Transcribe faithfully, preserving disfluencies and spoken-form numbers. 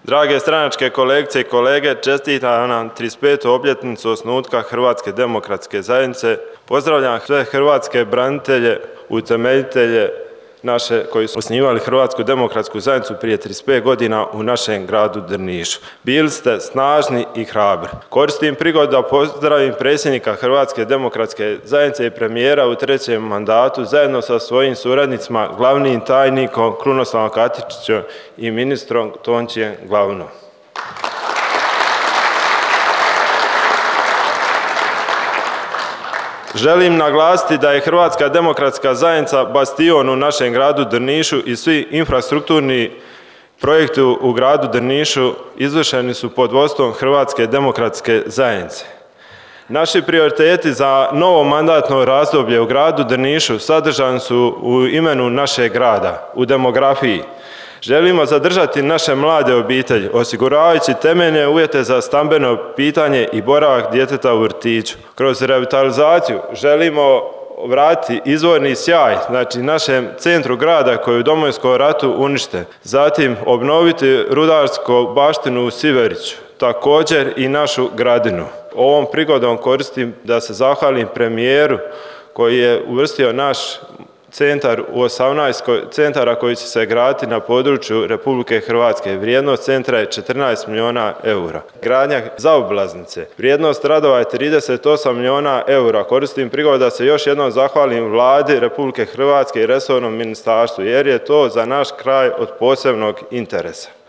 Drage stranačke kolegice i kolege, čestitam nam trideset petu obljetnicu osnutka Hrvatske demokratske zajednice. Pozdravljam sve hrvatske branitelje, utemeljitelje naše koji su osnivali Hrvatsku demokratsku zajednicu prije trideset pet godina u našem gradu Drnišu. Bili ste snažni i hrabri. Koristim prigodu da pozdravim predsjednika Hrvatske demokratske zajednice i premijera u trećem mandatu zajedno sa svojim suradnicima, glavnim tajnikom Krunoslavom Katičićem i ministrom Tončijem Glavinom. Želim naglasiti da je Hrvatska demokratska zajednica bastion u našem gradu Drnišu i svi infrastrukturni projekti u gradu Drnišu izvršeni su pod vodstvom Hrvatske demokratske zajednice. Naši prioriteti za novo mandatno razdoblje u gradu Drnišu sadržani su u imenu našeg grada, u demografiji. Želimo zadržati naše mlade obitelji, osiguravajući temeljne uvjete za stambeno pitanje i boravak djeteta u vrtiću. Kroz revitalizaciju želimo vratiti izvorni sjaj, znači našem centru grada koji je u Domovinskom ratu uništen. Zatim obnoviti rudarsku baštinu u Siveriću, također i našu Gradinu. Ovom prigodom koristim da se zahvalim premijeru koji je uvrstio naš centar u osamnaest centara koji će se graditi na području Republike Hrvatske. Vrijednost centra je četrnaest milijuna eura. Gradnja zaobilaznice. Vrijednost radova je trideset osam milijuna eura. Koristim prigodu da se još jednom zahvalim Vladi Republike Hrvatske i resornom ministarstvu jer je to za naš kraj od posebnog interesa.